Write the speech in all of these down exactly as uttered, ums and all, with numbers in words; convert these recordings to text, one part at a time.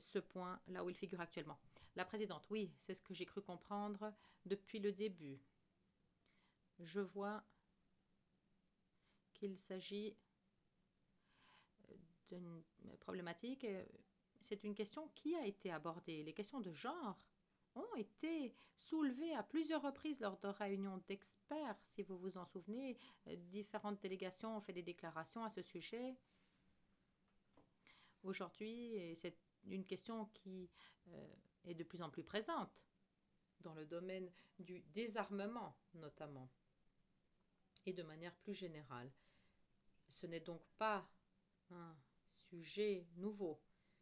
ce point là où il figure actuellement. La présidente, oui, c'est ce que j'ai cru comprendre depuis le début. Je vois qu'il s'agit d'une problématique. C'est une question qui a été abordée. Les questions de genre ont été soulevées à plusieurs reprises lors de réunions d'experts. Si vous vous en souvenez, différentes délégations ont fait des déclarations à ce sujet. Aujourd'hui, c'est une question qui euh, est de plus en plus présente dans le domaine du désarmement notamment et de manière plus générale. Ce n'est donc pas un sujet nouveau.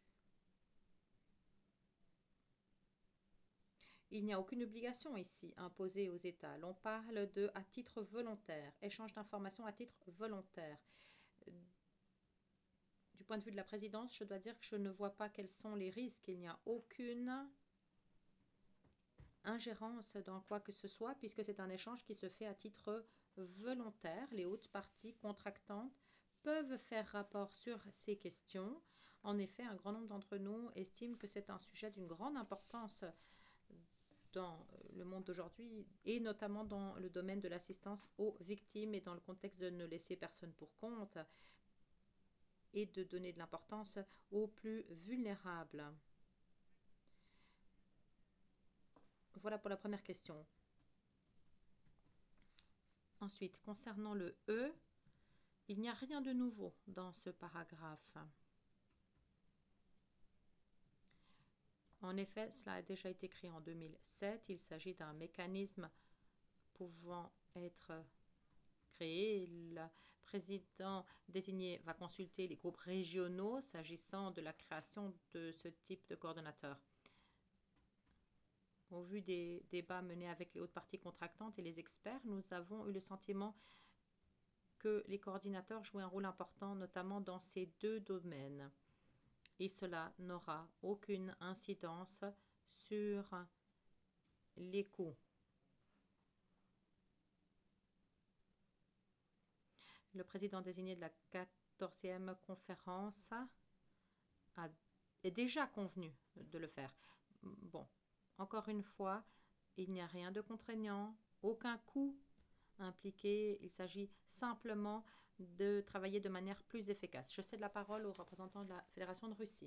Il n'y a aucune obligation ici imposée aux États. L'on parle de à titre volontaire, échange d'informations à titre volontaire. Du point de vue de la présidence, je dois dire que je ne vois pas quels sont les risques. Il n'y a aucune ingérence dans quoi que ce soit, puisque c'est un échange qui se fait à titre volontaire. Les hautes parties contractantes peuvent faire rapport sur ces questions. En effet, un grand nombre d'entre nous estiment que c'est un sujet d'une grande importance dans le monde d'aujourd'hui, et notamment dans le domaine de l'assistance aux victimes et dans le contexte de ne laisser personne pour compte et de donner de l'importance aux plus vulnérables. Voilà pour la première question. Ensuite, concernant le E, il n'y a rien de nouveau dans ce paragraphe. En effet, cela a déjà été créé en deux mille sept. Il s'agit d'un mécanisme pouvant être créé. Le président désigné va consulter les groupes régionaux s'agissant de la création de ce type de coordonnateur. Au vu des débats menés avec les hautes parties contractantes et les experts, nous avons eu le sentiment que les coordinateurs jouaient un rôle important, notamment dans ces deux domaines. Et cela n'aura aucune incidence sur les coûts. Le président désigné de la quatorzième conférence a, est déjà convenu de le faire. Bon, encore une fois, il n'y a rien de contraignant, aucun coût impliqué. Il s'agit simplement de travailler de manière plus efficace. Je cède la parole au représentant de la Fédération de Russie.